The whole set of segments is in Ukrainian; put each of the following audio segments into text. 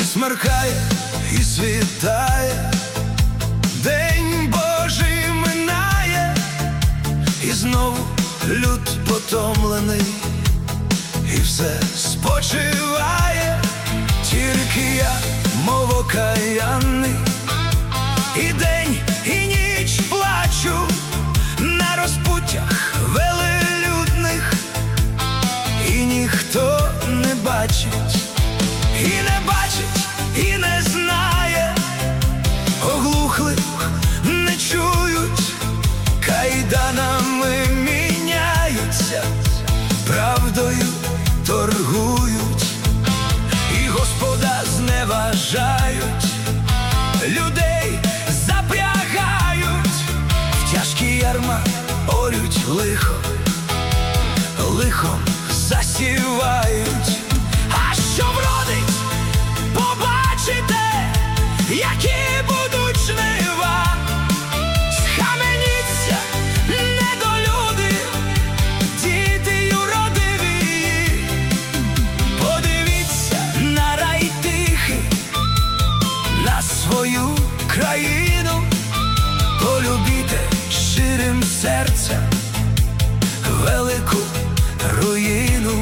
Смеркає і світає, день Божий минає, і знову люд потомлений, і все спочиває. Тільки я, мов окаянний, і день, і ніч плачу на розпуттях велелюдних, і ніхто не бачить, і не бачить, і не знає, оглухли, не чують, кайданами міняються, правдою торгують, і Господа зневажають, людей запрягають, в тяжкі ярма орють лихо, лихом засівають. А що вродить, побачите, які будуть жнива. Схаменіться, недолюди, діти юродиві, подивіться на рай тихий, на свою країну, полюбіте щирим серцем велику руїну.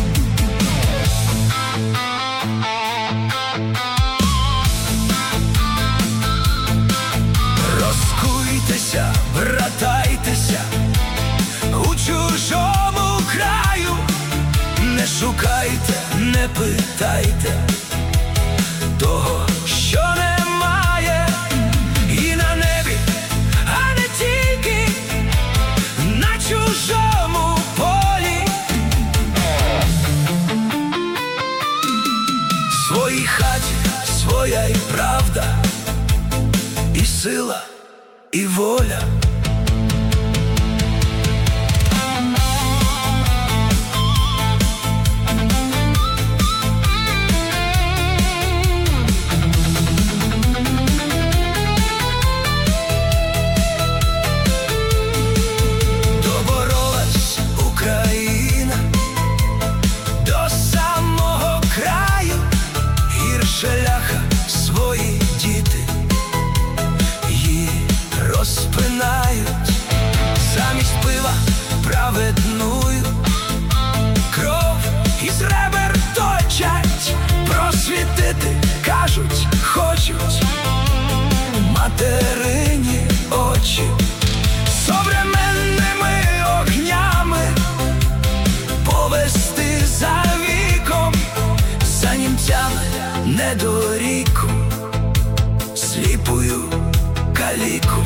Розкуйтеся, братайтеся у чужому краю, не шукайте, не питайте того, що немає, і на небі, а не тільки на чужому полі. В своїй хаті своя і правда, і сила, і воля. Доборолась Україна до самого краю, гірше ляха свої діти її розпинають, замість пива праведною кров із ребер точать, просвітити, кажуть, хочуть материні очі, современними огнями повести за віком, за німцями недоріку, сліпую каліку.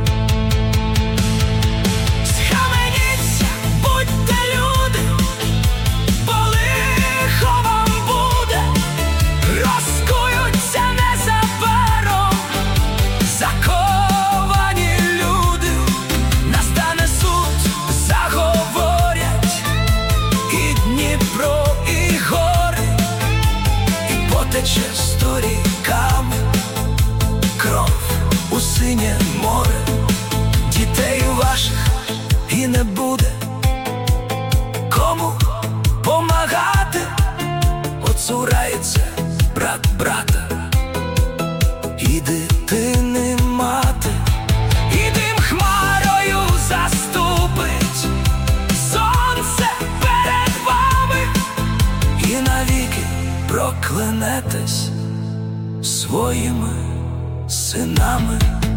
Схаменіться, будьте люди, бо лихо вам буде, розкуються незабаром заковані люди, настане суд, заговорять і Дніпро, і гори, і потече сторіками кров у синє море. Дітей ваших і не буде кому помагати, оцурається брат брата, і дитини мати, і дим хмарою заступить, сонце перед вами, і навіки проклянетесь своїми синами.